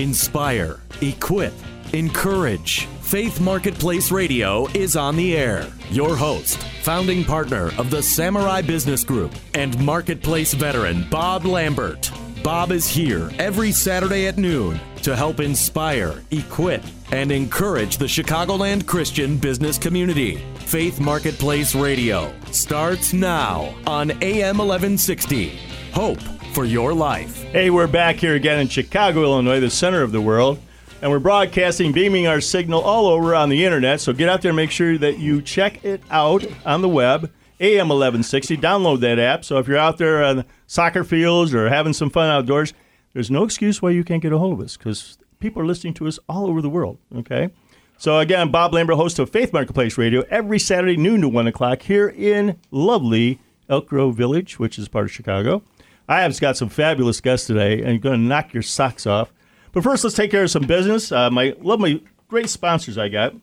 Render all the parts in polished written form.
Inspire, equip, encourage. Faith Marketplace Radio is on the air. Your host, founding partner of the Samurai Business Group and Marketplace veteran Bob Lambert. Bob is here every Saturday at noon to help inspire, equip, and encourage the Chicagoland Christian business community. Faith Marketplace Radio starts now on AM 1160. Hope for your life. Hey, we're back here again in Chicago, Illinois, the center of the world. And we're broadcasting, beaming our signal all over on the internet. So get out there and make sure that you check it out on the web, AM 1160. Download that app. So if you're out there on soccer fields or having some fun outdoors, there's no excuse why you can't get a hold of us because people are listening to us all over the world, okay? So again, Bob Lambert, host of Faith Marketplace Radio, every Saturday noon to 1 o'clock here in lovely Elk Grove Village, which is part of Chicago. I have got some fabulous guests today, and you're going to knock your socks off. But first, let's take care of some business. My great sponsors I got.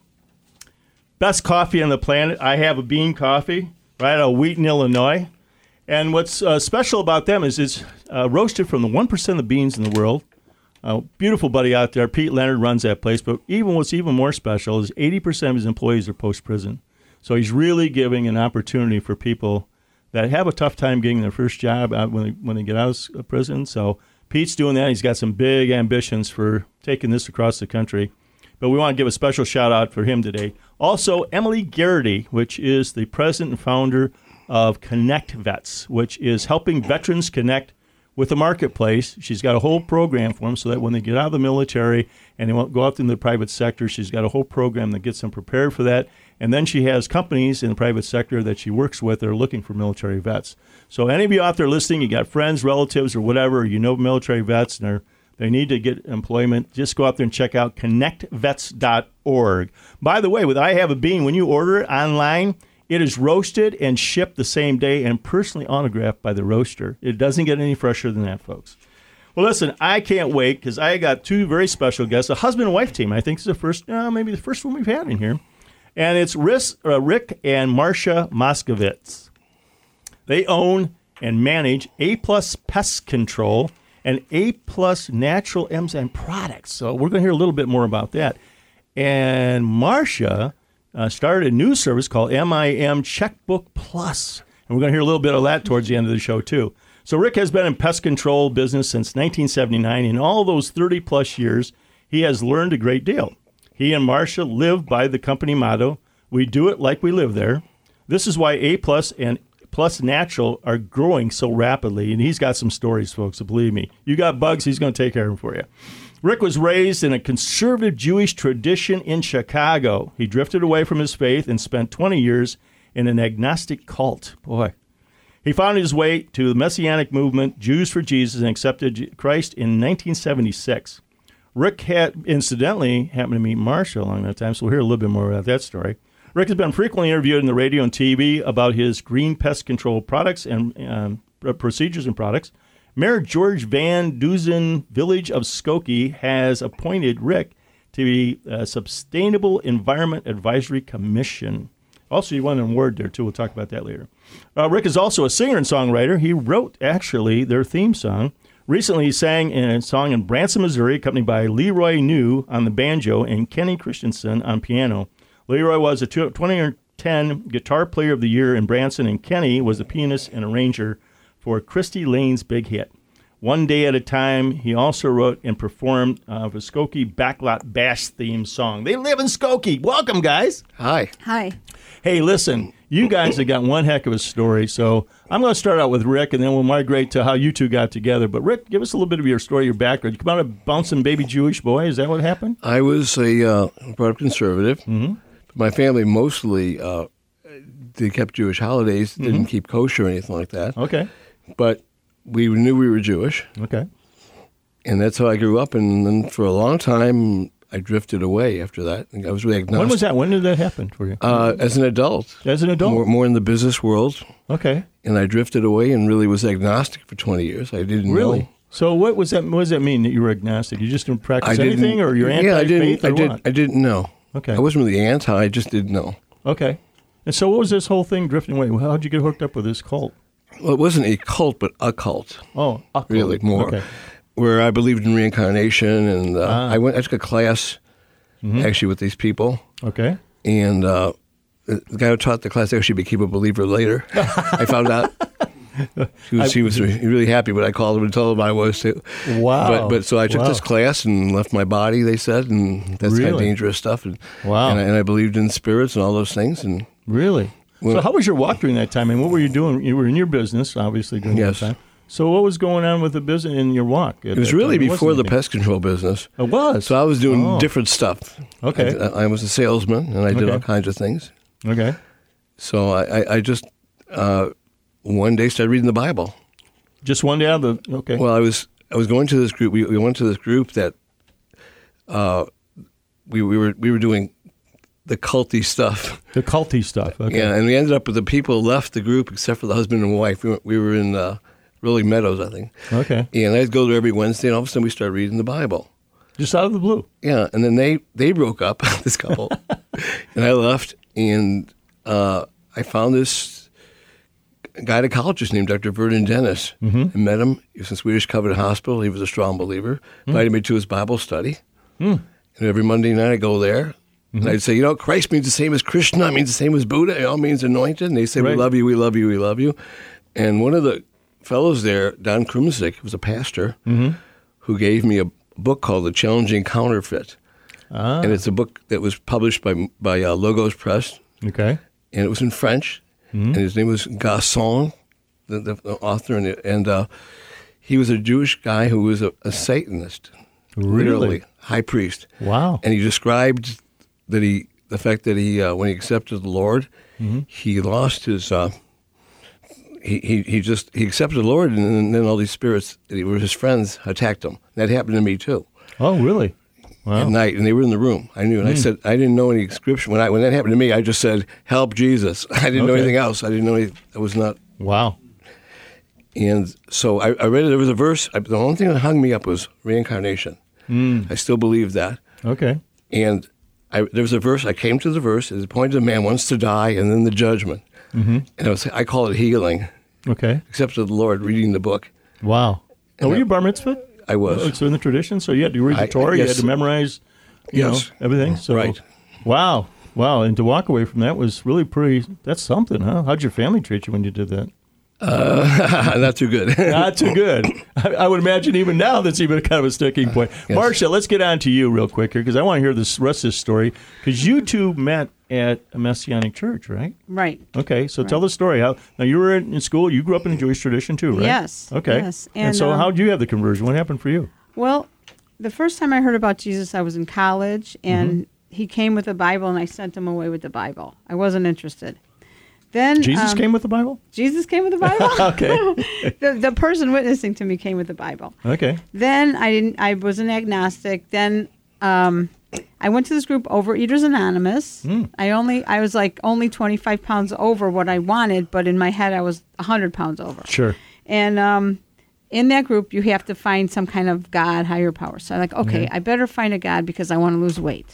Best coffee on the planet. I Have a Bean Coffee, right out of Wheaton, Illinois. And what's special about them is it's roasted from the 1% of the beans in the world. Beautiful buddy out there, Pete Leonard, runs that place. But what's even more special is 80% of his employees are post-prison. So he's really giving an opportunity for people that have a tough time getting their first job when they get out of prison. So Pete's doing that. He's got some big ambitions for taking this across the country. But we want to give a special shout-out for him today. Also, Emily Garrity, which is the president and founder of Connect Vets, which is helping veterans connect with the marketplace. She's got a whole program for them so that when they get out of the military and they won't go out into the private sector, she's got a whole program that gets them prepared for that. And then she has companies in the private sector that she works with that are looking for military vets. So any of you out there listening, you got friends, relatives, or whatever, you know military vets, and they need to get employment, just go out there and check out connectvets.org. By the way, with I Have a Bean, when you order it online, it is roasted and shipped the same day and personally autographed by the roaster. It doesn't get any fresher than that, folks. Well, listen, I can't wait because I got two very special guests, a husband and wife team. I think it's the first, maybe the first one we've had in here. And it's Rick and Marcia Moskovitz. They own and manage A-Plus Pest Control and A-Plus Natural Enzyme Products. So we're going to hear a little bit more about that. And Marcia started a new service called MIM Checkbook Plus. And we're going to hear a little bit of that towards the end of the show, too. So Rick has been in pest control business since 1979. In all those 30-plus years, he has learned a great deal. He and Marcia live by the company motto, we do it like we live there. This is why A-Plus and Plus Natural are growing so rapidly. And he's got some stories, folks, so believe me. You got bugs, he's going to take care of them for you. Rick was raised in a conservative Jewish tradition in Chicago. He drifted away from his faith and spent 20 years in an agnostic cult. Boy. He found his way to the Messianic movement, Jews for Jesus, and accepted Christ in 1976. Rick had, incidentally, happened to meet Marcia along that time, so we'll hear a little bit more about that story. Rick has been frequently interviewed in the radio and TV about his green pest control products and procedures and products. Mayor George Van Duzen Village of Skokie has appointed Rick to be a Sustainable Environment Advisory Commission. Also, you won an award there, too. We'll talk about that later. Rick is also a singer and songwriter. He wrote, actually, their theme song. Recently, he sang in a song in Branson, Missouri, accompanied by Leroy New on the banjo and Kenny Christensen on piano. Leroy was a 2010 Guitar Player of the Year in Branson, and Kenny was the pianist and arranger for Christy Lane's big hit. One Day at a Time, he also wrote and performed the Skokie Backlot Bash theme song. They live in Skokie. Welcome, guys. Hi. Hi. Hey, listen, you guys have got one heck of a story, so I'm going to start out with Rick, and then we'll migrate to how you two got together. But, Rick, give us a little bit of your story, your background. You come out of bouncing baby Jewish boy. Is that what happened? I was a brought up conservative. Mm-hmm. My family mostly they kept Jewish holidays, didn't keep kosher or anything like that. Okay. But we knew we were Jewish. Okay. And that's how I grew up. And then for a long time, I drifted away after that. I was really agnostic. When was that? When did that happen for you? As an adult. As an adult? More in the business world. Okay. And I drifted away and really was agnostic for 20 years. I didn't really know. So what was that? What does that mean that you were agnostic? You just didn't practice anything, or you're anti-faith, or what? I didn't know. Okay. I wasn't really anti. I just didn't know. Okay. And so what was this whole thing drifting away? How did you get hooked up with this cult? Well, it wasn't a cult, but a cult. Oh, a cult. Really, more. Okay. where I believed in reincarnation, and I took a class actually with these people. Okay. And the guy who taught the class actually became a believer later. I found out. He was really happy, but I called him and told him I was too. Wow. But so I took this class and left my body, they said, and that's kind of dangerous stuff. And, and I believed in spirits and all those things. And really? So how was your walk during that time? And what were you doing? You were in your business, obviously, during that time. So what was going on with the business in your walk? It was really before the pest control business. It was? So I was doing different stuff. Okay. I was a salesman, and I did all kinds of things. Okay. So I just one day started reading the Bible. Just one day out of the, okay. Well, I was going to this group. We went to this group that we were doing the culty stuff. The culty stuff, okay. Yeah, and we ended up with the people left the group except for the husband and wife. We were in Rolling Meadows, I think. Okay. And I'd go there every Wednesday, and all of a sudden we started reading the Bible. Just out of the blue. Yeah, and then they broke up, this couple, and I left, and I found this gynecologist named Dr. Vernon Dennis. I met him. He was in Swedish Covenant Hospital. He was a strong believer. Invited me to his Bible study. And every Monday night I go there, and I'd say, Christ means the same as Krishna, means the same as Buddha. It all means anointed. And they say, we love you, we love you, we love you. And one of the fellows there, Don Krumzik, was a pastor, who gave me a book called The Challenging Counterfeit. And it's a book that was published by Logos Press. Okay. And it was in French. And his name was Gasson, the author. And he was a Jewish guy who was a Satanist. Literally. High priest. Wow. And he described that the fact that he when he accepted the Lord, he lost his... He accepted the Lord, and then all these spirits that were his friends attacked him. That happened to me too. Oh, really? Wow. At night, and they were in the room. I knew, and I said I didn't know any scripture when that happened to me. I just said, "Help Jesus." I didn't know anything else. I didn't know anything. I was not. Wow. And so I read it. There was a verse. The only thing that hung me up was reincarnation. I still believe that. Okay. And there was a verse. I came to the verse. It's appointed a man once to die, and then the judgment. And I call it healing. Okay. Accepted the Lord, reading the book. Wow. Were you bar mitzvah? I was. So in the tradition, so you had to read the Torah, you had to memorize, you know, everything. So, right. Wow. And to walk away from that was really that's something, huh? How'd your family treat you when you did that? Not too good. Not too good. I would imagine even now that's even kind of a sticking point. Yes. Marcia, let's get on to you real quick here because I want to hear the rest of this story because you two met at a Messianic church, right? Right. Okay, so tell the story. Now, you were in school. You grew up in the Jewish tradition too, right? Yes. Okay. Yes. And so how did you have the conversion? What happened for you? Well, the first time I heard about Jesus, I was in college, and he came with a Bible, and I sent him away with the Bible. I wasn't interested. Then Jesus came with the Bible? Jesus came with the Bible? Okay. the person witnessing to me came with the Bible. Okay. Then I was an agnostic. Then I went to this group, Overeaters Anonymous. I was like only 25 pounds over what I wanted, but in my head I was 100 pounds over. Sure. And in that group, you have to find some kind of God, higher power. So I'm like, okay, I better find a God because I want to lose weight.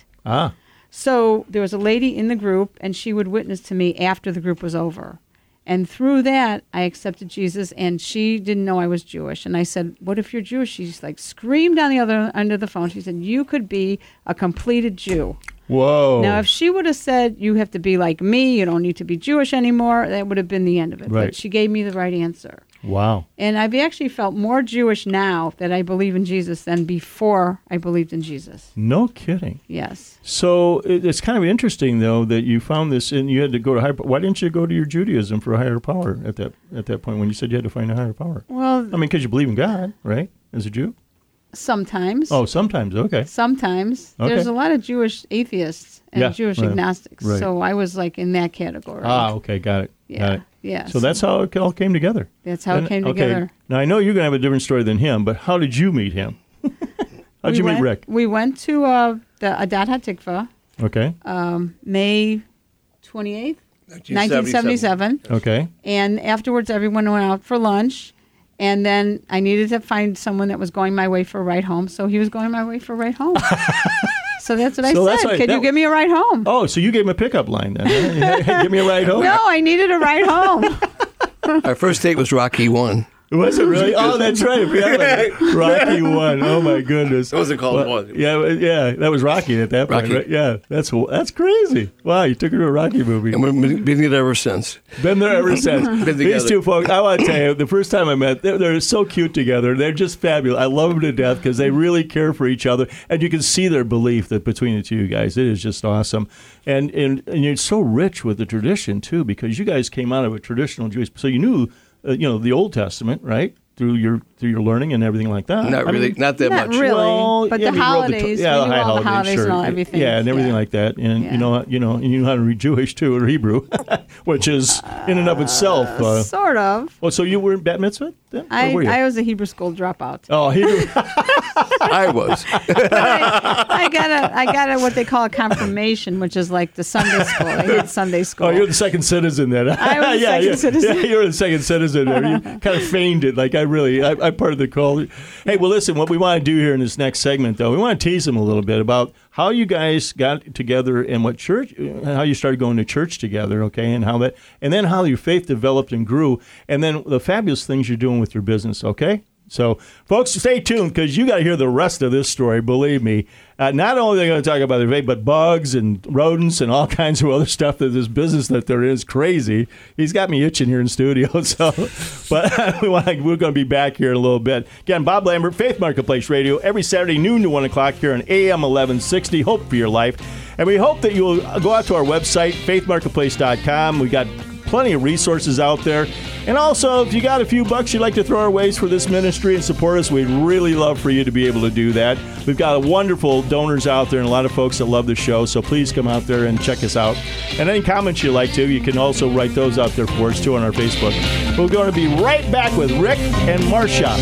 So there was a lady in the group, and she would witness to me after the group was over. And through that, I accepted Jesus, and she didn't know I was Jewish. And I said, what if you're Jewish? She's like screamed on the other end of the phone. She said, you could be a completed Jew. Whoa. Now, if she would have said, you have to be like me, you don't need to be Jewish anymore, that would have been the end of it. Right. But she gave me the right answer. Wow. And I've actually felt more Jewish now that I believe in Jesus than before I believed in Jesus. No kidding. Yes. So it's kind of interesting, though, that you found this and you had to go to higher. Why didn't you go to your Judaism for a higher power at that point when you said you had to find a higher power? Well, I mean, because you believe in God, right, as a Jew? Sometimes. Oh, sometimes. Okay. Sometimes. Okay. There's a lot of Jewish atheists and Jewish agnostics. Right. So I was like in that category. Okay. Got it. Yeah. Got it. Yeah. So that's how it all came together. That's how it came together. Now, I know you're going to have a different story than him, but how did you meet him? How'd you meet Rick? We went to the Adat HaTikva. Okay. May 28th, 1977. Okay. And afterwards, everyone went out for lunch. And then I needed to find someone that was going my way for a ride home. So he was going my way for a ride home. So that's what I said. Can you give me a ride home? Oh, so you gave him a pickup line then. Hey, give me a ride home. No, I needed a ride home. Our first date was Rocky 1. Was it really? Oh, that's right. I forgot about it. Rocky 1. Oh, my goodness. It wasn't called one. Yeah, that was Rocky at that point, Rocky. right? Yeah, that's crazy. Wow, you took her to a Rocky movie. And we've been together ever since. Been there ever since. Been These together. two folks, I want to tell you, the first time I met, they're so cute together. They're just fabulous. I love them to death because they really care for each other, and you can see their belief that between the two guys, it is just awesome. And you're so rich with the tradition too, because you guys came out of a traditional Jewish, so you knew, the Old Testament, right? Through your learning and everything like that. Not really, not that Not much. really. Well, But yeah, the you wrote holidays, the we knew all the holidays sure. and all everything. Yeah, and everything Yeah. like that. And Yeah. you know how to read Jewish too, or Hebrew, which is in and of itself. Sort of. Well, so you were in bat mitzvah then? Or were you? I was a Hebrew school dropout. Oh, Hebrew. I was. I got a what they call a confirmation, which is like the Sunday school. I had Sunday school. Oh, you're the second citizen then. I was the second citizen. Yeah, you're the second citizen there. You kind of feigned it. Like I'm part of the call. Hey, well, listen, what we want to do here in this next segment, though, we want to tease them a little bit about how you guys got together and what church, how you started going to church together, okay, and then how your faith developed and grew, and then the fabulous things you're doing with your business, okay? So, folks, stay tuned because you got to hear the rest of this story. Believe me, not only are they going to talk about their faith, but bugs and rodents and all kinds of other stuff that this business that there is crazy. He's got me itching here in studio. So, but we're going to be back here in a little bit. Again, Bob Lambert, Faith Marketplace Radio, every Saturday noon to 1 o'clock here on AM 1160. Hope for your life, and we hope that you will go out to our website, faithmarketplace.com. We got plenty of resources out there. And also, if you got a few bucks you'd like to throw our ways for this ministry and support us, we'd really love for you to be able to do that. We've got wonderful donors out there and a lot of folks that love the show, so please come out there and check us out. And any comments you'd like to, you can also write those out there for us, too, on our Facebook. We're going to be right back with Rick and Marcia.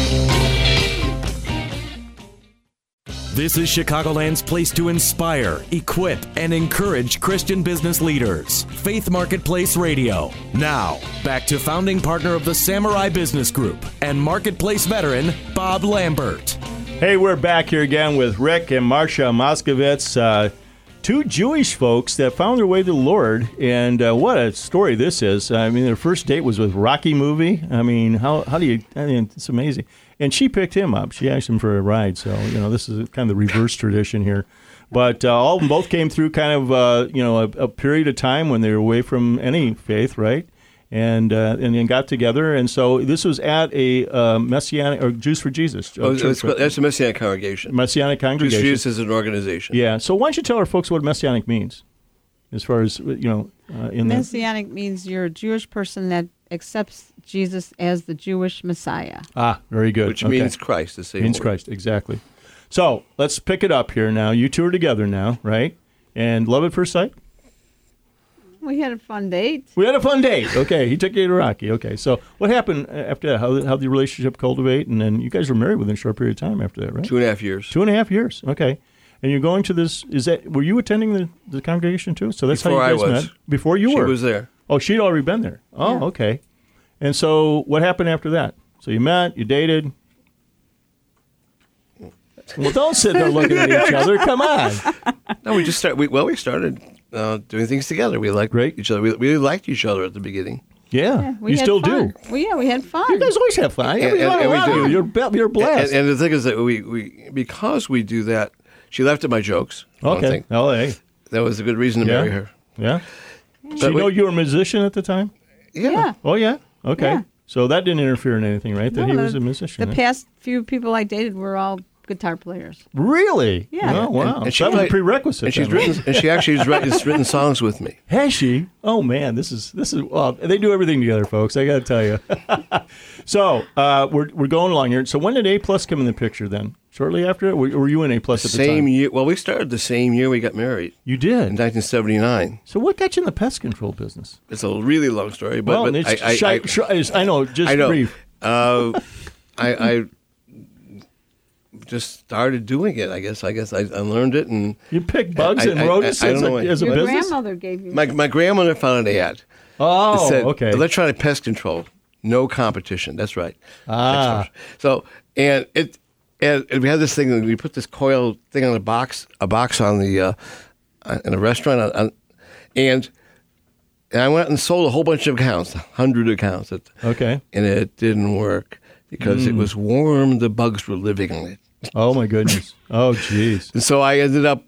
This is Chicagoland's place to inspire, equip, and encourage Christian business leaders. Faith Marketplace Radio. Now, back to founding partner of the Samurai Business Group and Marketplace veteran, Bob Lambert. Hey, we're back here again with Rick and Marcia Moskovitz, two Jewish folks that found their way to the Lord. And what a story this is. I mean, their first date was with Rocky movie. I mean, how do you, it's amazing. And she picked him up. She asked him for a ride. So, this is kind of the reverse tradition here. But all of them both came through kind of, a period of time when they were away from any faith, right? And then got together. And so this was at a Messianic, or Jews for Jesus. That's a Messianic congregation. Messianic congregation. Jews for Jesus is an organization. Yeah. So why don't you tell our folks what Messianic means? As far as, Messianic means you're a Jewish person that accepts Jesus as the Jewish Messiah. Ah, very good. Which means Christ, the same means word. Christ, exactly. So let's pick it up here now. You two are together now, right? And love at first sight? We had a fun date. We had a fun date. Okay, he took you to Rocky. Okay, so what happened after that? How did the relationship cultivate? And then you guys were married within a short period of time after that, right? 2.5 years. 2.5 years. Okay. And you're going to this, were you attending the congregation too? So that's Before how you guys I was. met? Before you were? She was there. Oh, she'd already been there. Oh, Yeah. Okay. And so what happened after that? So you met, you dated. Well, don't sit there looking at each other. Come on. No, we just started. We started doing things together. We liked each other. We really liked each other at the beginning. Yeah, we you had still fun. do. Well, we had fun. You guys always have fun. And we do. You're blessed. And the thing is that we because we do that, she laughed at my jokes. Okay. Oh, hey. That was a good reason to marry her. Yeah. So you know you were a musician at the time? Yeah. Oh, yeah? Okay. Yeah. So that didn't interfere in anything, right? That No, he was a musician. The right? past few people I dated were all guitar players. Really? Yeah. Oh, wow. And So that was a prerequisite. And she's then, right? written. And she actually has written songs with me. Has she? Oh man, this is. Well, they do everything together, folks. I got to tell you. So we're going along here. So when did A+ come in the picture? Then shortly after it, were you in A+ at the Same time? year. Well, we started the same year we got married You in did. 1979. So what got you in the pest control business? It's a really long story, but, Well, but it's I know. Just I know. brief. I just started doing it. I guess I learned it, and You pick bugs and rodents I don't know as a Your business. grandmother gave you. my grandmother found an ad. Oh, It said, okay. Electronic pest control, no competition. That's right. Ah. So and we had this thing. And we put this coil thing on a box on the in a restaurant, and I went and sold a whole bunch of accounts, 100 accounts. Okay. And it didn't work. because it was warm. The bugs were living in it. Oh, my goodness. Oh, jeez. And so I ended up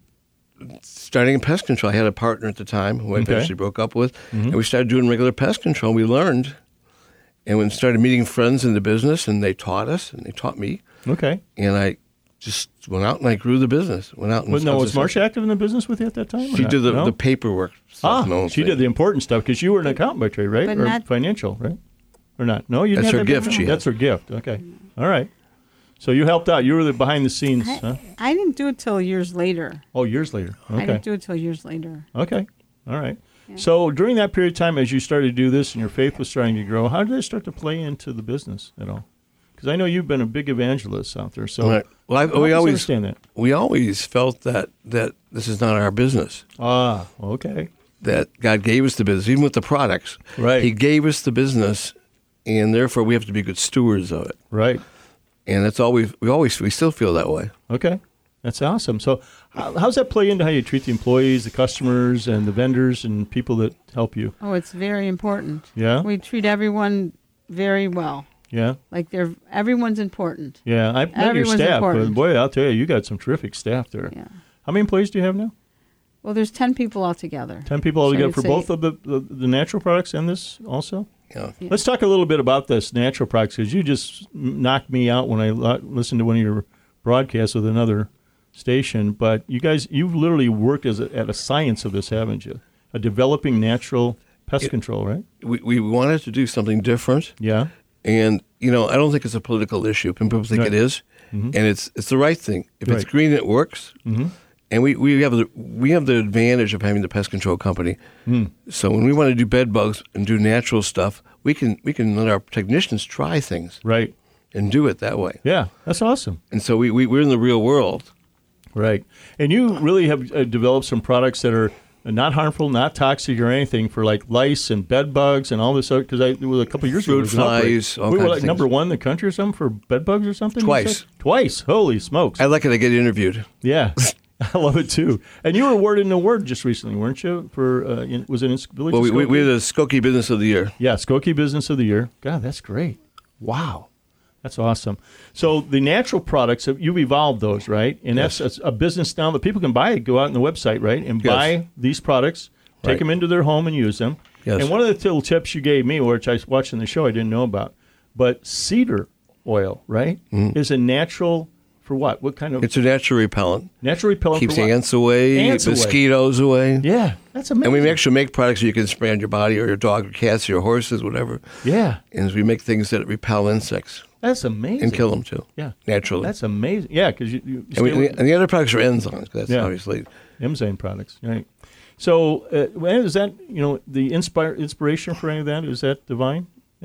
starting in pest control. I had a partner at the time who I eventually broke up with, and we started doing regular pest control. We learned, and we started meeting friends in the business, and they taught us, and they taught me. Okay. And I just went out and I grew the business. Was Marcia active in the business with you at that time? She did the paperwork stuff. She did the important stuff because you were an accountant by trade, right? But or not financial, right? Or not? No, you didn't That's have her that gift. That's her gift. Okay. All right. So you helped out. You were the behind the scenes. Huh? I didn't do it till years later. Oh, years later. I Okay. didn't do it till years later. Okay. All right. So during that period of time, as you started to do this and your faith was starting to grow, how did it start to play into the business at all? Because I know you've been a big evangelist out there. So Right. Well, help us understand that. we always felt that this is not our business. Ah, okay. That God gave us the business, even with the products. Right. He gave us the business, and therefore we have to be good stewards of it. Right. And that's all we still feel that way. Okay. That's awesome. So how's that play into how you treat the employees, the customers, and the vendors and people that help you? Oh, it's very important. Yeah? We treat everyone very well. Yeah? Like everyone's important. Yeah. I've met your Everyone's staff. important. But boy, I'll tell you, you got some terrific staff there. Yeah. How many employees do you have now? Well, there's 10 people altogether. 10 people So altogether you'd for say- both of the natural products and this also? Yeah. Yeah. Let's talk a little bit about this natural products because you just knocked me out when I listened to one of your broadcasts with another station. But you've literally worked at a science of this, haven't you? A developing natural pest control, right? We wanted to do something different. Yeah. And, I don't think it's a political issue. People think Right. it is. And it's the right thing. If it's Right. green, it works. And we have the advantage of having the pest control company. So when we want to do bed bugs and do natural stuff, we can let our technicians try things Right. and do it that way. Yeah. That's awesome. And so we're in the real world. Right. And you really have developed some products that are not harmful, not toxic or anything for like lice and bed bugs and all this. Because it was a couple of years ago. Fruit there was an outbreak. flies, all We were kinds like of number things. one in the country or something for bed bugs or something? you Twice. said? Twice. Holy smokes. I like it. I get interviewed. Yeah. I love it too. And you were awarded an award just recently, weren't you? For was it in Village? Well, of we Skokie? had the Skokie Business of the Year. Yeah, Skokie Business of the Year. God, that's great. Wow. That's awesome. So the natural products, you've evolved those, right? And that's a business now that people can buy it, go out on the website, right? And Yes. buy these products, take Right. them into their home and use them. Yes. And one of the little tips you gave me, which I was watching the show I didn't know about, but cedar oil, right, is a natural, for what? What kind of It's a natural repellent. natural repellent Keeps for what? ants away, Ants away. mosquitoes away. Yeah, that's amazing. And we actually make products you can spray on your body or your dog or cats or your horses, whatever. Yeah, And we make things that repel insects that's amazing. and kill them too. Yeah, Naturally. That's amazing. Yeah, because you and, stay with and the other products are enzymes. That's Yeah. obviously. Emzane products, right? So, is that the inspiration for any of that? Is that divine?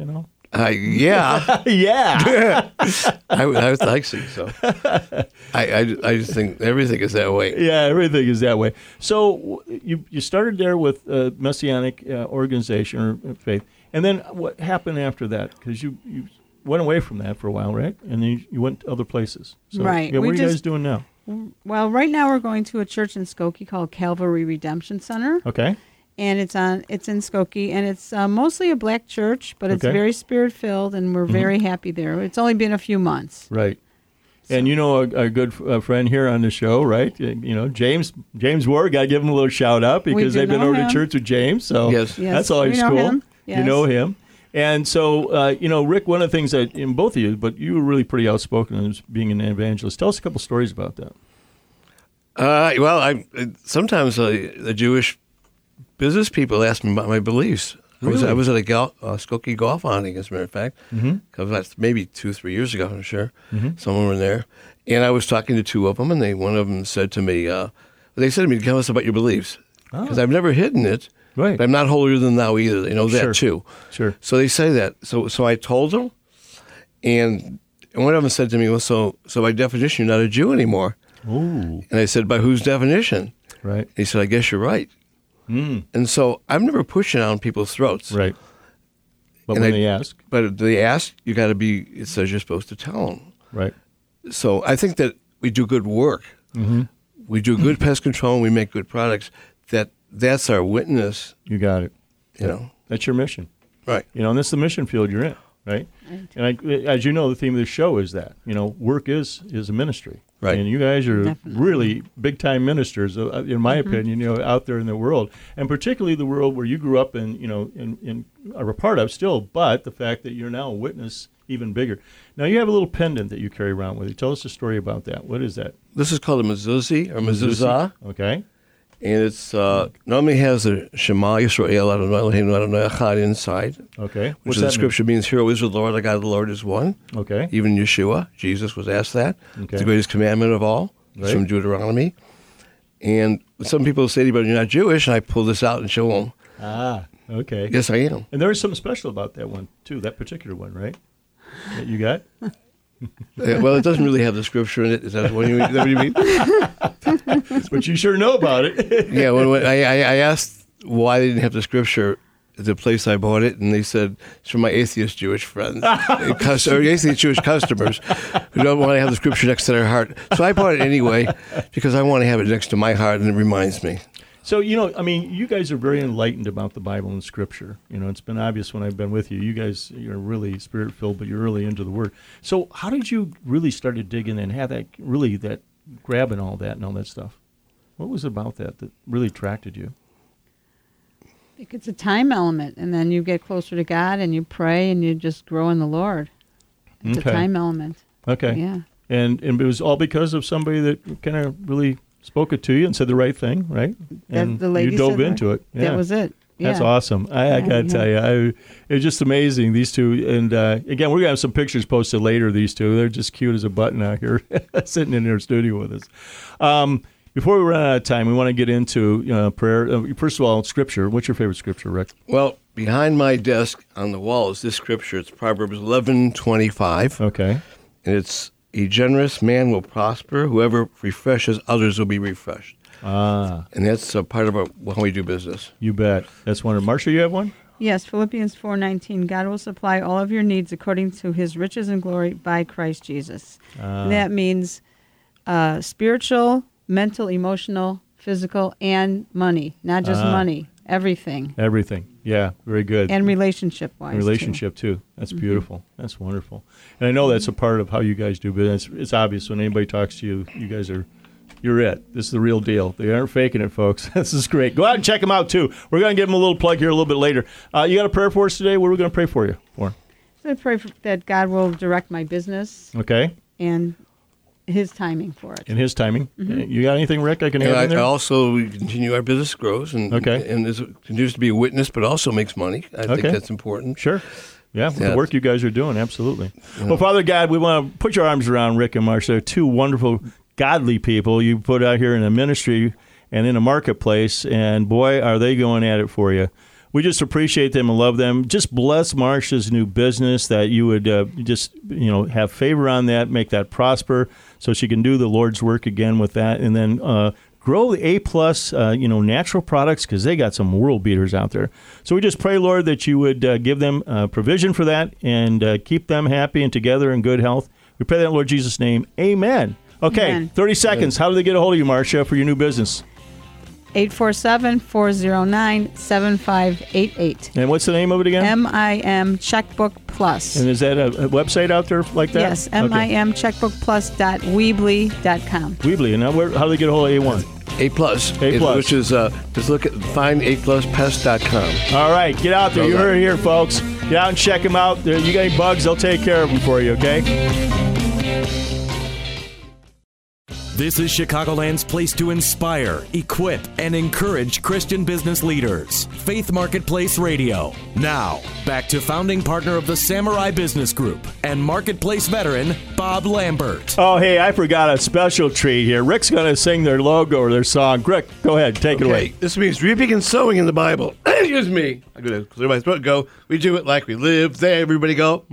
Yeah, Yeah, I would like so. I just think everything is that way. yeah. Everything is that way. So you started there with a Messianic organization or faith, and then what happened after that? Because you went away from that for a while, right? And then you went to other places. So, Right. Yeah, We what are you guys just- doing now? Well, right now we're going to a church in Skokie called Calvary Redemption Center, Okay. and it's in Skokie, and it's mostly a black church, but it's Okay. very spirit filled, and we're very happy there. It's only been a few months. Right. And a good friend here on the show, right? James Ward, got to give him a little shout out because do they've been know over to him. church with James. So Yes. Yes, that's always we know cool. him. You Yes. know him. And so, Rick, one of the things that in both of you, but you were really pretty outspoken as being an evangelist. Tell us a couple stories about that. Well, sometimes the Jewish business people ask me about my beliefs. Really? I was at a Skokie golf outing, as a matter of fact. That's maybe 2-3 years ago, I'm sure. Someone were there, and I was talking to two of them, and one of them said to me, "Tell us about your beliefs," because I've never hidden it. Right. But I'm not holier than thou either. They know that Sure. too. Sure. So they say that. So I told them, and one of them said to me, "Well, so by definition, you're not a Jew anymore." Ooh. And I said, "By whose definition?" Right. He said, "I guess you're right." And so I'm never pushing down people's throats. Right. But And when I- they ask, But if they ask, you got to be. It says you're supposed to tell them. right. So I think that we do good work. We do good pest control, and we make good products. That's our witness. You got it. You know. That's your mission. Right. And this is the mission field you're in. right? And as you know, the theme of the show is that, work is a ministry. Right. And you guys are Definitely. really big-time ministers, in my opinion, out there in the world. And particularly the world where you grew up and are a part of still, but the fact that you're now a witness even bigger. Now, you have a little pendant that you carry around with you. Tell us a story about that. What is that? This is called a mezuzah or mezuzah. Okay. And it's normally has a Shema Yisrael Adonai Eloheinu Adonai Echad inside. Okay. Which What's in the that scripture means, "Hear, O Israel, the Lord our God, the Lord is one." mean? Okay. Even Yeshua, Jesus, was asked that. Okay. It's the greatest commandment of all. It's Right. from Deuteronomy. And some people say to me, "But you're not Jewish," and I pull this out and show them, Ah, okay. yes, I am. And there is something special about that one, too, that particular one, right? That you got? Well, it doesn't really have the scripture in it. Is that what you mean? But you sure know about it. Yeah, when I asked why they didn't have the scripture at the place I bought it, and they said it's for my atheist Jewish friends, or atheist Jewish customers who don't want to have the scripture next to their heart. So I bought it anyway because I want to have it next to my heart, and it reminds me. So, you guys are very enlightened about the Bible and Scripture. It's been obvious when I've been with you. You guys, you're really Spirit-filled, but you're really into the Word. So how did you really start to dig in and have that grabbing all that and all that stuff? What was it about that really attracted you? I think it's a time element, and then you get closer to God, and you pray, and you just grow in the Lord. It's Okay. a time element. Okay. Yeah. And it was all because of somebody that kind of really spoke it to you and said the right thing, right? And the lady you dove said into it. Yeah. That was it. Yeah. That's awesome. I got to tell you, it's just amazing, these two. And again, we're going to have some pictures posted later, these two. They're just cute as a button out here sitting in their studio with us. Before we run out of time, we want to get into prayer. First of all, Scripture. What's your favorite Scripture, Rick? Well, behind my desk on the wall is this scripture. It's Proverbs 11:25. Okay. And it's, "A generous man will prosper. Whoever refreshes others will be refreshed." Ah, And that's a part of how we do business. you bet. That's wonderful. Marcia, you have one? Yes, Philippians 4:19. God will supply all of your needs according to His riches and glory by Christ Jesus. And that means spiritual, mental, emotional, physical, and money. Not just money. Everything. Everything. Yeah, very good. And relationship-wise. Relationship too. That's beautiful. That's wonderful. And I know that's a part of how you guys do business. It's obvious when anybody talks to you, you guys you're it. This is the real deal. They aren't faking it, folks. This is great. Go out and check them out too. We're going to give them a little plug here a little bit later. You got a prayer for us today? What are we going to pray for you for? So I pray that God will direct my business Okay. and His timing for it. In His timing. You got anything, Rick, I can And add in there? also, we continue our business grows and Okay. and continues to be a witness, but also makes money. I think Okay. that's important. Sure. Yeah, with the Yeah. work you guys are doing, absolutely. Well, Father God, we want to put your arms around Rick and Marcia, two wonderful, godly people you put out here in a ministry and in a marketplace, and boy, are they going at it for you. We just appreciate them and love them. Just bless Marcia's new business, that you would have favor on that, make that prosper, so she can do the Lord's work again with that, and then grow the A-plus, natural products, because they got some world beaters out there. So we just pray, Lord, that you would give them provision for that and keep them happy and together in good health. We pray that in Lord Jesus' name. Amen. Okay, Amen. 30 seconds. How do they get a hold of you, Marcia, for your new business? 847-409-7588. And what's the name of it again? MIM Checkbook Plus. And is that a website out there like that? Yes, Okay. mimcheckbookplus.weebly.com. Weebly. And now how do they get a hold of A1? A+, which is just find apluspest.com. All right, get out there. You heard it here, folks. Get out and check them out. You got any bugs, they'll take care of them for you, okay? This is Chicagoland's place to inspire, equip, and encourage Christian business leaders. Faith Marketplace Radio. Now, back to founding partner of the Samurai Business Group and Marketplace veteran, Bob Lambert. Oh, hey, I forgot a special treat here. Rick's going to sing their logo or their song. Rick, go ahead. Take it away. This means reaping and sowing in the Bible. Excuse me. I'm going to clear my throat and go, we do it like we live there. Everybody go,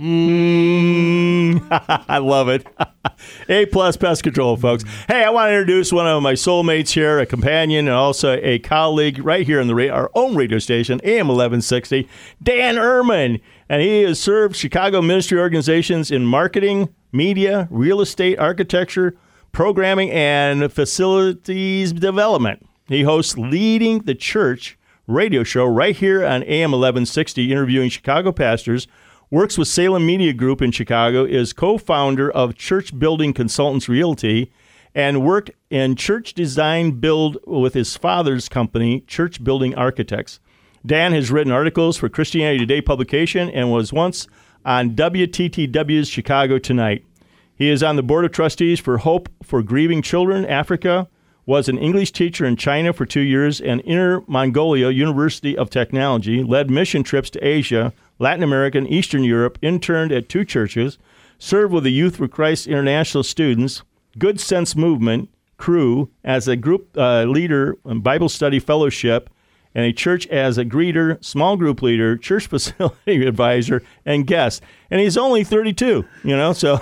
I love it. A-plus pest control, folks. Hey, I want to introduce one of my soulmates here, a companion and also a colleague right here in our own radio station, AM 1160, Dan Ehrman. And he has served Chicago ministry organizations in marketing, media, real estate, architecture, programming, and facilities development. He hosts Leading the Church radio show right here on AM 1160, interviewing Chicago pastors works with Salem Media Group in Chicago, is co-founder of Church Building Consultants Realty, and worked in church design build with his father's company, Church Building Architects. Dan has written articles for Christianity Today publication and was once on WTTW's Chicago Tonight. He is on the board of trustees for Hope for Grieving Children, Africa, was an English teacher in China for 2 years and Inner Mongolia University of Technology, led mission trips to Asia, Latin America, and Eastern Europe, interned at 2 churches, served with the Youth for Christ International students, Good Sense Movement, Crew, as a group leader in Bible study fellowship, and a church as a greeter, small group leader, church facility advisor, and guest. And he's only 32, so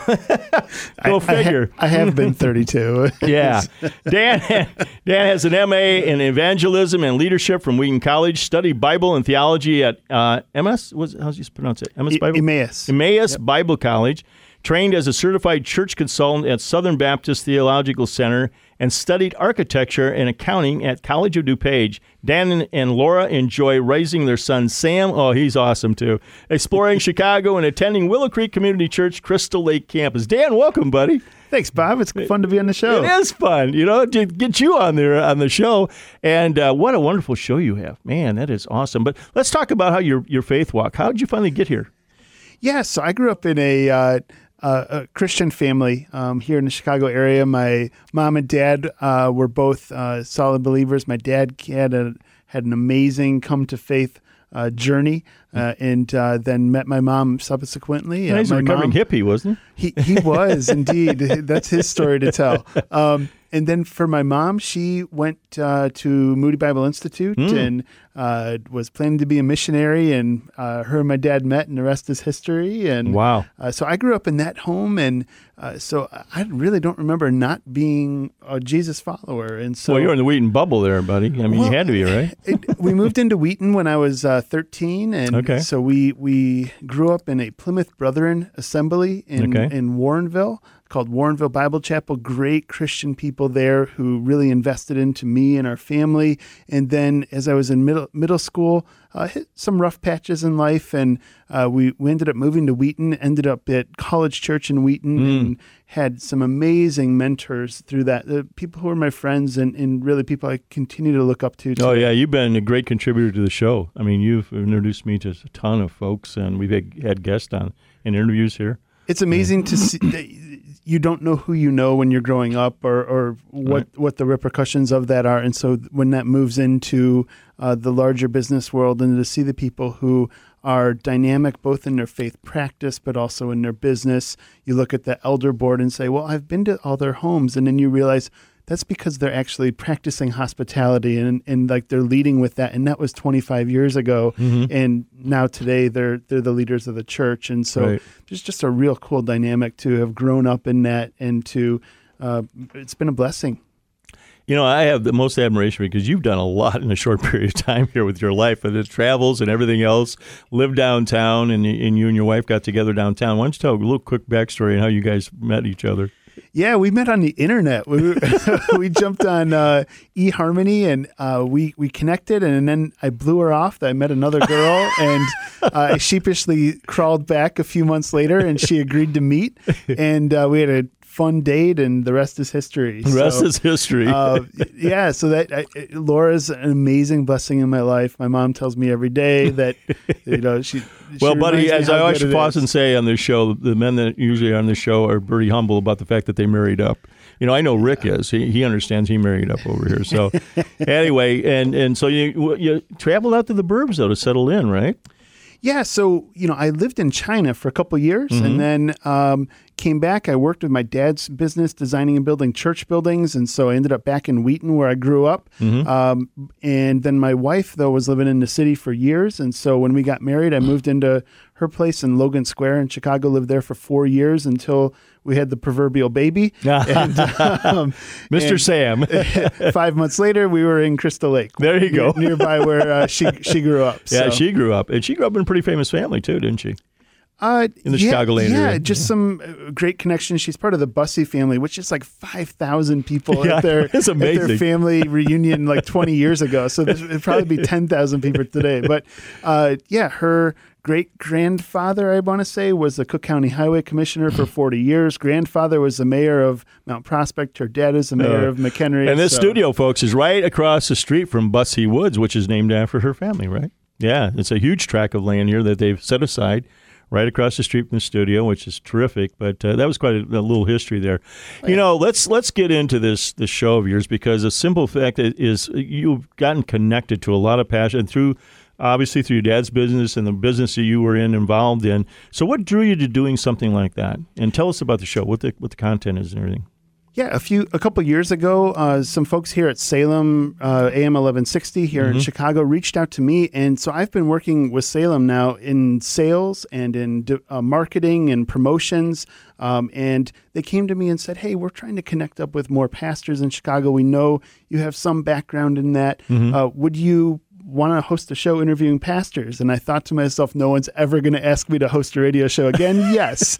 go figure. I have been 32. Yeah. Dan has an MA in evangelism and leadership from Wheaton College, studied Bible and theology at MS? How's you pronounce it? MS Bible? Emmaus Bible College. Trained as a certified church consultant at Southern Baptist Theological Center, and studied architecture and accounting at College of DuPage. Dan and Laura enjoy raising their son Sam, he's awesome too, exploring Chicago and attending Willow Creek Community Church Crystal Lake campus. Dan, welcome, buddy. Thanks, Bob. It's fun to be on the show. It is fun, to get you on there on the show. And what a wonderful show you have. Man, that is awesome. But let's talk about how your faith walk. How did you finally get here? Yeah, so I grew up in a Christian family here in the Chicago area. My mom and dad were both solid believers. My dad had an amazing come to faith journey, and then met my mom subsequently. He's a recovering hippie, wasn't he? He was indeed. That's his story to tell. And then for my mom, she went to Moody Bible Institute and was planning to be a missionary, and her and my dad met, and the rest is history. And wow. So I grew up in that home, and so I really don't remember not being a Jesus follower. And so, well, you're in the Wheaton bubble there, buddy. I mean, you had to be, right? We moved into Wheaton when I was 13, and so we grew up in a Plymouth Brethren assembly in Warrenville, called Warrenville Bible Chapel. Great Christian people there who really invested into me and our family. And then as I was in middle school, hit some rough patches in life, and we ended up moving to Wheaton, ended up at College Church in Wheaton, and had some amazing mentors through that. The people who are my friends and really people I continue to look up to today. Oh, yeah. You've been a great contributor to the show. I mean, you've introduced me to a ton of folks, and we've had guests on in interviews here. It's amazing to see. You don't know who you know when you're growing up, or what the repercussions of that are. And so when that moves into the larger business world, and to see the people who are dynamic both in their faith practice but also in their business, you look at the elder board and say, well, I've been to all their homes. And then you realize that's because they're actually practicing hospitality and like they're leading with that. And that was 25 years ago. And now today they're the leaders of the church. And so there's just a real cool dynamic to have grown up in that, and to it's been a blessing. I have the most admiration because you've done a lot in a short period of time here with your life, and the travels and everything else. Live downtown, and you and your wife got together downtown. Why don't you tell a little quick backstory on how you guys met each other? Yeah, we met on the internet. We jumped on eHarmony, and we connected, and then I blew her off. I met another girl, and I sheepishly crawled back a few months later, and she agreed to meet, and we had a fun date, and the rest is history. The rest is history. Yeah, so Laura's an amazing blessing in my life. My mom tells me every day that she well, buddy, as I always pause and say on this show, the men that usually are on this show are pretty humble about the fact that they married up. I know Rick is. He understands he married up over here. So anyway, and so you traveled out to the burbs, though, to settle in, right? Yeah, so, I lived in China for a couple of years, and then came back. I worked with my dad's business, designing and building church buildings, and so I ended up back in Wheaton, where I grew up. And then my wife, though, was living in the city for years, and so when we got married, I moved into her place in Logan Square in Chicago, lived there for 4 years until we had the proverbial baby. And, Mr. Sam. 5 months later, we were in Crystal Lake. There you go. Nearby where she grew up. Yeah, she grew up. And she grew up in a pretty famous family, too, didn't she? in the Chicagoland area? Yeah, just some great connections. She's part of the Bussey family, which is like 5,000 people at their family reunion like 20 years ago. So it'd probably be 10,000 people today. But her great-grandfather, I want to say, was the Cook County Highway Commissioner for 40 years. Grandfather was the mayor of Mount Prospect. Her dad is the mayor of McHenry. And this studio, folks, is right across the street from Bussey Woods, which is named after her family, right? Yeah, it's a huge tract of land here that they've set aside right across the street from the studio, which is terrific. But that was quite a little history there. You know, let's get into this show of yours, because the simple fact is you've gotten connected to a lot of passion obviously through your dad's business and the business that you were involved in. So what drew you to doing something like that? And tell us about the show, what the content is and everything. Yeah, a couple years ago, some folks here at Salem AM 1160 here in Chicago reached out to me, and so I've been working with Salem now in sales and in marketing and promotions, and they came to me and said, hey, we're trying to connect up with more pastors in Chicago. We know you have some background in that. Would you want to host a show interviewing pastors? And I thought to myself, no one's ever going to ask me to host a radio show again. Yes.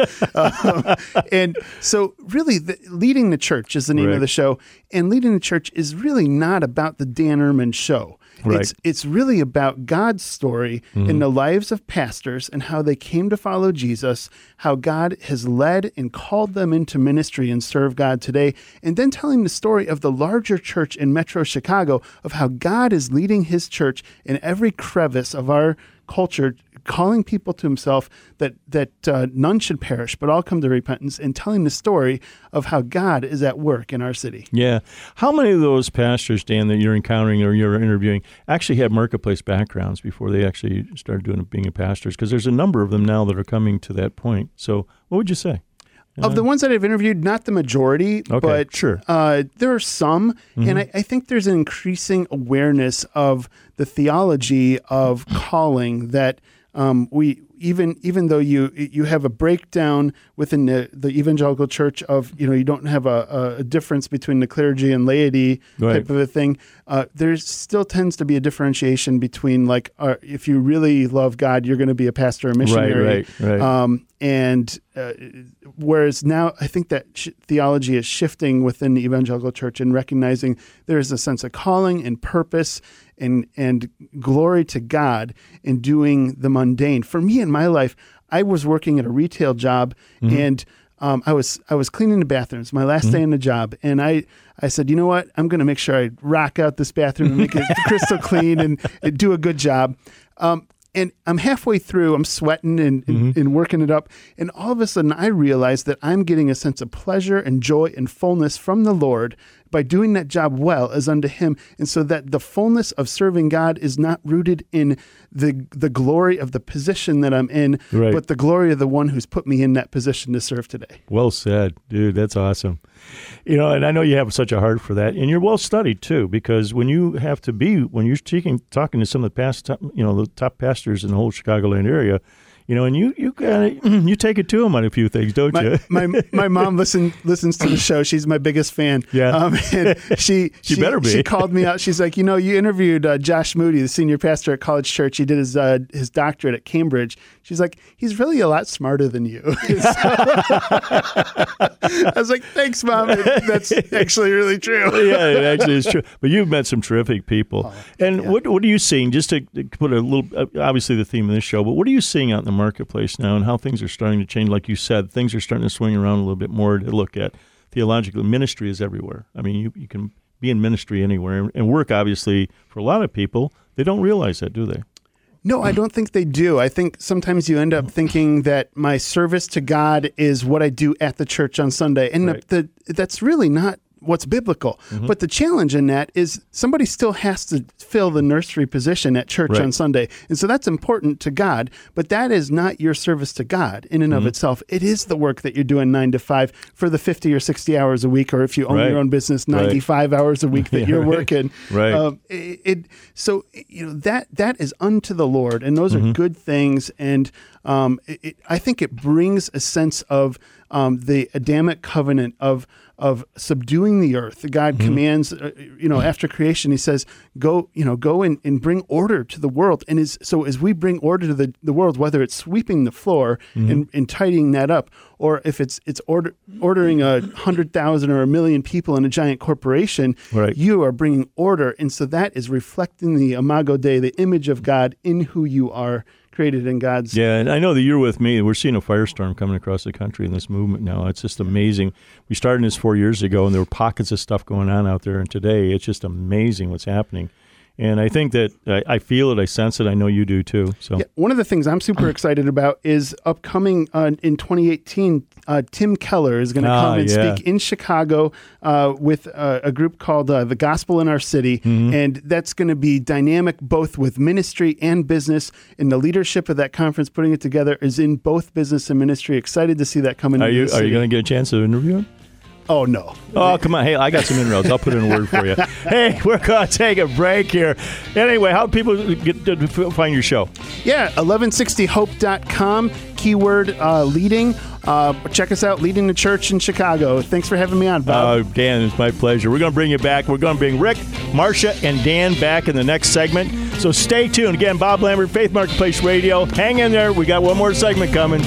And so really Leading the Church is the name of the show. And Leading the Church is really not about the Dan Ehrman show. Right. It's really about God's story in the lives of pastors and how they came to follow Jesus, how God has led and called them into ministry and serve God today, and then telling the story of the larger church in Metro Chicago of how God is leading his church in every crevice of our culture, calling people to himself, that none should perish, but all come to repentance, and telling the story of how God is at work in our city. Yeah. How many of those pastors, Dan, that you're encountering or you're interviewing actually have marketplace backgrounds before they actually started being a pastors? Because there's a number of them now that are coming to that point. So what would you say? Of the ones that I've interviewed, not the majority, but sure. There are some, and I think there's an increasing awareness of the theology of calling that we even though you have a breakdown within the evangelical church of, you don't have a difference between the clergy and laity type of a thing, there still tends to be a differentiation between, like, if you really love God, you're going to be a pastor or missionary. Right. Whereas now I think that theology is shifting within the evangelical church and recognizing there is a sense of calling and purpose and glory to God in doing the mundane. For me in my life, I was working at a retail job, and I was cleaning the bathrooms, my last day on the job, and I said, you know what, I'm going to make sure I rock out this bathroom and make it crystal clean and do a good job. And I'm halfway through, I'm sweating and working it up. And all of a sudden, I realize that I'm getting a sense of pleasure and joy and fullness from the Lord by doing that job well as unto him. And so that the fullness of serving God is not rooted in the glory of the position that I'm in, but the glory of the one who's put me in that position to serve today. Well said, dude. That's awesome. And I know you have such a heart for that, and you're well studied too, because when you're talking to some of the top pastors in the whole Chicagoland area, and you take it to them on a few things, don't you? My mom listens to the show. She's my biggest fan. Yeah. And she better be. She called me out. She's like, you interviewed Josh Moody, the senior pastor at College Church. He did his doctorate at Cambridge. She's like, he's really a lot smarter than you. I was like, thanks, Mom. That's actually really true. Yeah, it actually is true. But you've met some terrific people. What are you seeing, just to put a little, obviously the theme of this show, but what are you seeing out in the marketplace now and how things are starting to change? Like you said, things are starting to swing around a little bit more to look at. Theologically, ministry is everywhere. I mean, you can be in ministry anywhere. And work, obviously, for a lot of people, they don't realize that, do they? No, I don't think they do. I think sometimes you end up thinking that my service to God is what I do at the church on Sunday. And that's really not what's biblical. But the challenge in that is somebody still has to fill the nursery position at church on Sunday. And so that's important to God, but that is not your service to God in and of itself. It is the work that you're doing 9 to 5 for the 50 or 60 hours a week, or if you own your own business, 95 hours a week that you're working. So that is unto the Lord, and those are good things. And I think it brings a sense of the Adamic covenant of subduing the earth. God commands, after creation, he says, go and bring order to the world. And so as we bring order to the world, whether it's sweeping the floor and tidying that up, or if it's ordering 100,000 or 1 million people in a giant corporation, right, you are bringing order. And so that is reflecting the Imago Dei, the image of God in who you are, created in God's. Yeah, and I know that you're with me. We're seeing a firestorm coming across the country in this movement now. It's just amazing. We started this 4 years ago, and there were pockets of stuff going on out there. And today, it's just amazing what's happening. And I think that I feel it, I sense it, I know you do too. So one of the things I'm super excited about is upcoming in 2018, Tim Keller is going to come and speak in Chicago with a group called The Gospel in Our City. And that's going to be dynamic both with ministry and business. And the leadership of that conference putting it together is in both business and ministry. Excited to see that coming. Are you going to get a chance to interview him? Oh, no. Oh, come on. Hey, I got some inroads. I'll put in a word for you. Hey, we're going to take a break here. Anyway, how do people get to find your show? Yeah, 1160hope.com, keyword leading. Check us out, Leading the Church in Chicago. Thanks for having me on, Bob. Dan, it's my pleasure. We're going to bring you back. We're going to bring Rick, Marcia, and Dan back in the next segment. So stay tuned. Again, Bob Lambert, Faith Marketplace Radio. Hang in there. We got one more segment coming.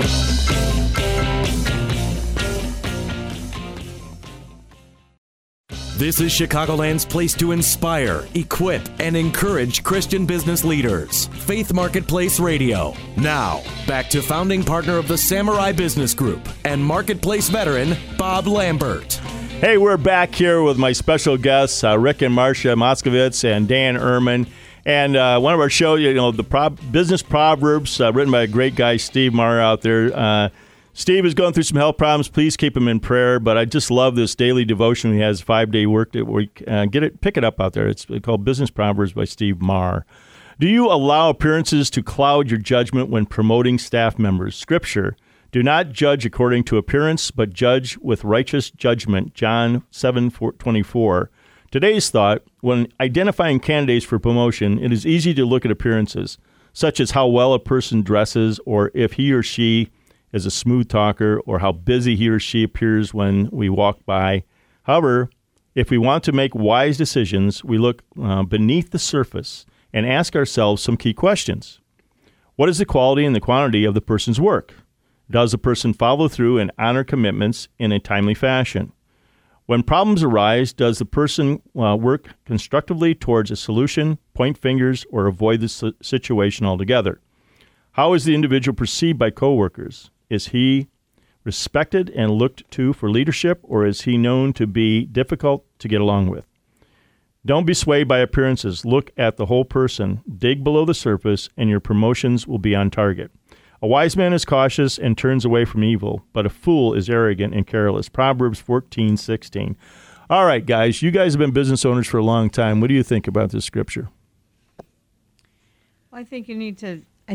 This is Chicagoland's place to inspire, equip, and encourage Christian business leaders. Faith Marketplace Radio. Now, back to founding partner of the Samurai Business Group and Marketplace veteran, Bob Lambert. Hey, we're back here with my special guests, Rick and Marcia Moskovitz and Dan Ehrman. And one of our shows, the Business Proverbs, written by a great guy, Steve Maher out there. Steve is going through some health problems. Please keep him in prayer. But I just love this daily devotion he has, 5-day work week. Pick it up out there. It's called Business Proverbs by Steve Maher. Do you allow appearances to cloud your judgment when promoting staff members? Scripture, do not judge according to appearance, but judge with righteous judgment. John 7:24. Today's thought, when identifying candidates for promotion, it is easy to look at appearances, such as how well a person dresses or if he or she is a smooth talker, or how busy he or she appears when we walk by. However, if we want to make wise decisions, we look beneath the surface and ask ourselves some key questions. What is the quality and the quantity of the person's work? Does the person follow through and honor commitments in a timely fashion? When problems arise, does the person work constructively towards a solution, point fingers, or avoid the situation altogether? How is the individual perceived by coworkers? Is he respected and looked to for leadership, or is he known to be difficult to get along with? Don't be swayed by appearances. Look at the whole person. Dig below the surface, and your promotions will be on target. A wise man is cautious and turns away from evil, but a fool is arrogant and careless. Proverbs 14:16. All right, guys, you guys have been business owners for a long time. What do you think about this scripture? Well, I think you need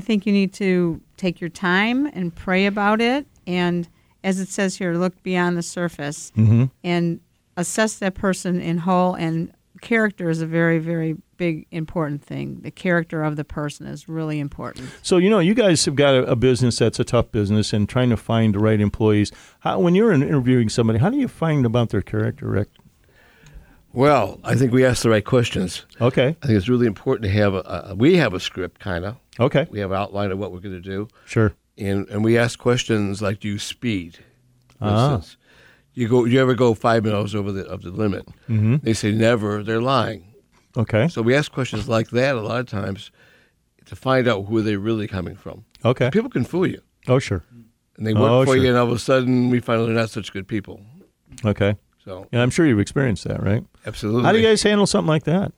to take your time and pray about it. And as it says here, look beyond the surface and assess that person in whole. And character is a very, very big, important thing. The character of the person is really important. So, you guys have got a business that's a tough business and trying to find the right employees. When you're interviewing somebody, how do you find about their character, Rick? Well, I think we ask the right questions. Okay. I think it's really important to have we have a script, kind of. Okay. We have an outline of what we're going to do. Sure. And we ask questions like, do you speed? For instance, you ever go 5 miles over the limit? Mm-hmm. They say never. They're lying. Okay. So we ask questions like that a lot of times to find out who they're really coming from. Okay. People can fool you. Oh, sure. And they work for you, and all of a sudden we find out they're not such good people. Okay. So. And I'm sure you've experienced that, right? Absolutely. How do you guys handle something like that?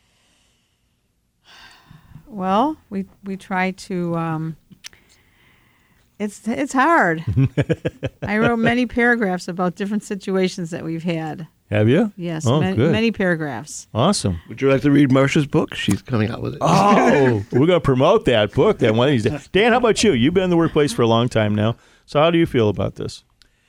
Well, we try to. It's hard. I wrote many paragraphs about different situations that we've had. Have you? Yes, oh, many paragraphs. Awesome. Would you like to read Marcia's book? She's coming out with it. Oh, we're going to promote that book then one of these days. Dan, how about you? You've been in the workplace for a long time now. So how do you feel about this?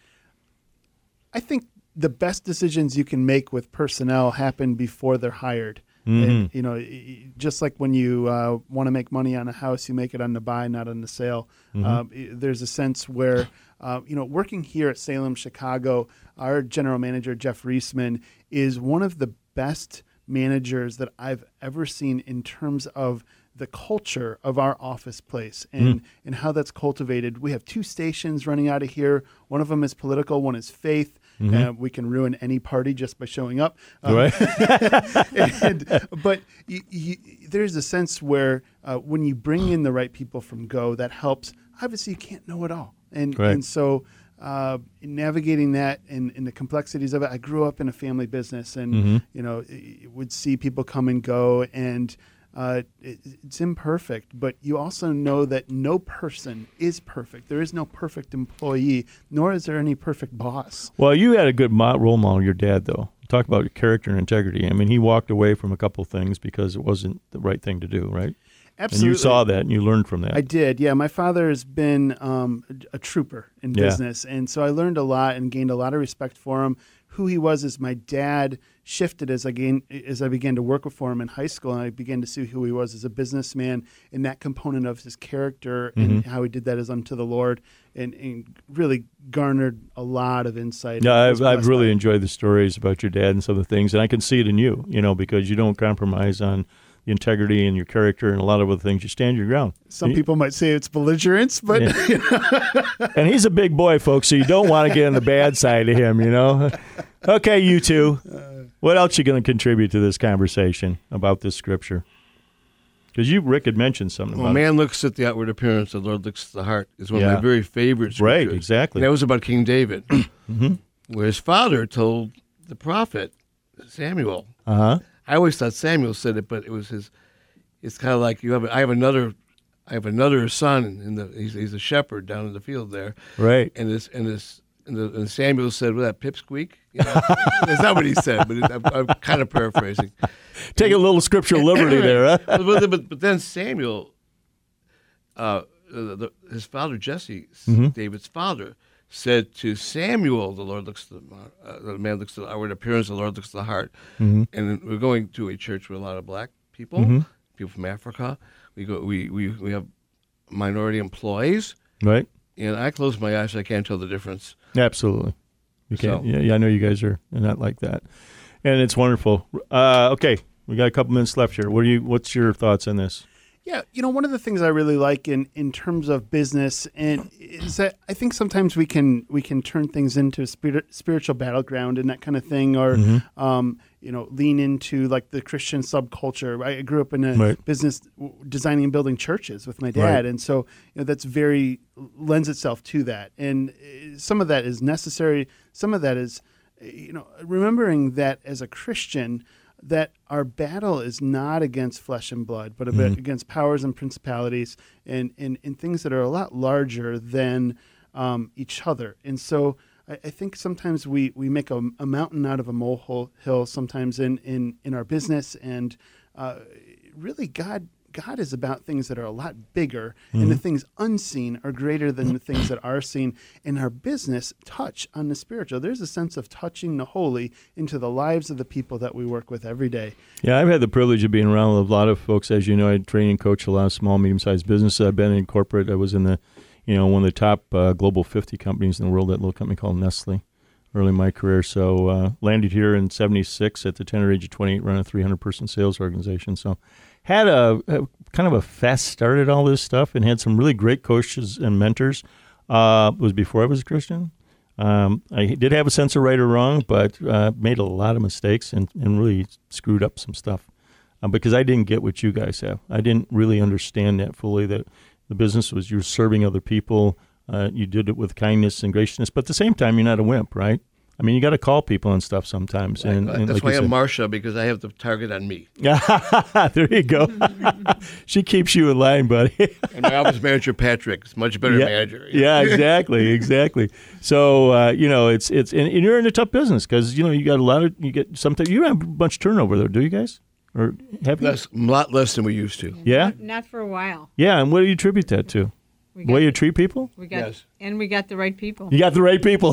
I think the best decisions you can make with personnel happen before they're hired. And, just like when you want to make money on a house, you make it on the buy, not on the sale. There's a sense where Working here at Salem, Chicago, our general manager, Jeff Reisman, is one of the best managers that I've ever seen in terms of the culture of our office place and how that's cultivated. We have 2 stations running out of here. One of them is political, one is faith. We can ruin any party just by showing up. Right. But there's a sense where when you bring in the right people from Go, that helps. Obviously, you can't know it all. And so in navigating that and the complexities of it, I grew up in a family business and, would see people come and go, and it's imperfect, but you also know that no person is perfect. There is no perfect employee, nor is there any perfect boss. Well, you had a good role model, your dad, though. Talk about your character and integrity. I mean, he walked away from a couple things because it wasn't the right thing to do, right? Absolutely. And you saw that and you learned from that. I did, yeah. My father has been a trooper in business, and so I learned a lot and gained a lot of respect for him. Who he was as my dad shifted as I began to work for him in high school, and I began to see who he was as a businessman, and that component of his character and how he did that as unto the Lord, and really garnered a lot of insight. Yeah, I've really enjoyed the stories about your dad and some of the things, and I can see it in you, because you don't compromise on the integrity and your character and a lot of other things. You stand your ground. Some people might say it's belligerence, but and he's a big boy, folks, so you don't want to get on the bad side of him, Okay, you two. What else you going to contribute to this conversation about this scripture? Because Rick had mentioned something about man looks at the outward appearance, the Lord looks at the heart, is one of my very favorite scriptures. Right, exactly. And that was about King David, where his father told the prophet Samuel. I always thought Samuel said it, but it was his. It's kind of like I have another son, and he's a shepherd down in the field there. Right. And Samuel said, "Well, that pipsqueak." That's not what he said, but I'm kind of paraphrasing. Take a little scriptural liberty there, huh? But then Samuel, his father Jesse, David's father, said to Samuel, "The Lord looks at the man looks at the outward appearance. The Lord looks at the heart." And we're going to a church with a lot of black people, people from Africa. We have minority employees, right? And I close my eyes, so I can't tell the difference. Absolutely, you can't. Yeah, I know you guys are not like that, and it's wonderful. Okay, we got a couple minutes left here. What's your thoughts on this? Yeah, one of the things I really like in terms of business is that I think sometimes we can turn things into a spiritual battleground and that kind of thing, or lean into like the Christian subculture. I grew up in a business designing and building churches with my dad, and so that's very lends itself to that. And some of that is necessary. Some of that is, remembering that as a Christian, that our battle is not against flesh and blood, but against powers and principalities and things that are a lot larger than each other. And so I think sometimes we make a mountain out of a molehill sometimes in our business, and really God is about things that are a lot bigger, and the things unseen are greater than the things that are seen. And our business touch on the spiritual. There's a sense of touching the holy into the lives of the people that we work with every day. Yeah, I've had the privilege of being around a lot of folks. As you know, I train and coach a lot of small, medium-sized businesses. I've been in corporate. I was in the, one of the top global 50 companies in the world, that little company called Nestle, early in my career. So landed here in 76 at the tender age of 28, running a 300-person sales organization. So had a kind of a fast start at all this stuff, and had some really great coaches and mentors. It was before I was a Christian. I did have a sense of right or wrong, but made a lot of mistakes and really screwed up some stuff because I didn't get what you guys have. I didn't really understand that fully, that the business was you're serving other people. You did it with kindness and graciousness, but at the same time, you're not a wimp, right? I mean, you got to call people and stuff sometimes. And that's like why I'm Marcia, because I have the target on me. There you go. She keeps you in line, buddy. And my office manager, Patrick, is much better manager. Yeah, exactly. So, it's and you're in a tough business because, you got sometimes you have a bunch of turnover there, do you guys? Or have you? A lot less than we used to. Yeah? Not for a while. Yeah, and what do you attribute that to? The way you treat people? And we got the right people. You got the right people.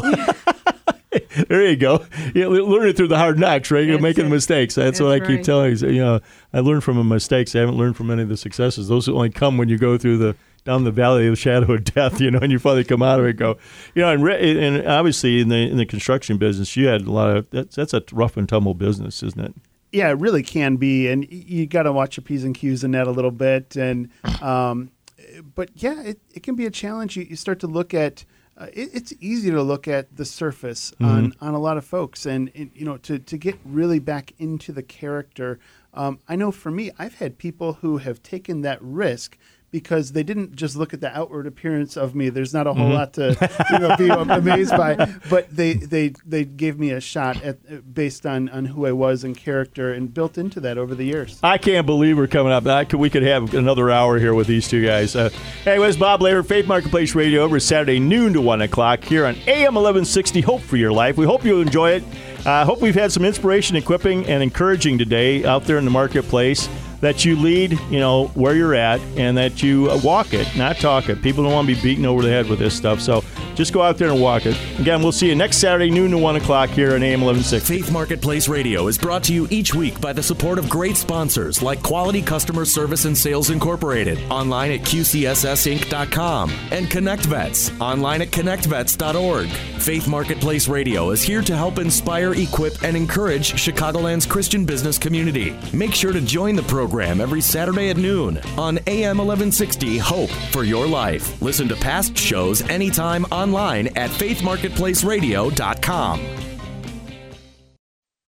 There you go. You learn it through the hard knocks, right? You're making mistakes. That's what I keep telling you. I learned from my mistakes. I haven't learned from any of the successes. Those only come when you go through the down the valley of the shadow of death, and you finally come out of it and go, and obviously in the construction business, you had a lot of, that's a rough and tumble business, isn't it? Yeah, it really can be, and you got to watch your P's and Q's in that a little bit, and but yeah, it can be a challenge. You start to look at. It's easy to look at the surface on a lot of folks, and to get really back into the character. I know for me, I've had people who have taken that risk because they didn't just look at the outward appearance of me. There's not a whole lot to be amazed by, but they gave me a shot based on who I was and character, and built into that over the years. I can't believe we're coming up. We could have another hour here with these two guys. Anyways, Bob Laver, Faith Marketplace Radio, every Saturday noon to 1 o'clock here on AM 1160, Hope for Your Life. We hope you enjoy it. I hope we've had some inspiration, equipping, and encouraging today out there in the marketplace, that you lead, where you're at, and that you walk it, not talk it. People don't want to be beaten over the head with this stuff, so just go out there and walk it. Again, we'll see you next Saturday, noon to 1 o'clock here on AM 1160. Faith Marketplace Radio is brought to you each week by the support of great sponsors like Quality Customer Service and Sales Incorporated, online at QCSSinc.com, and ConnectVets, online at ConnectVets.org. Faith Marketplace Radio is here to help inspire, equip, and encourage Chicagoland's Christian business community. Make sure to join the program every Saturday at noon on AM 1160 Hope for Your Life. Listen to past shows anytime online at faithmarketplaceradio.com.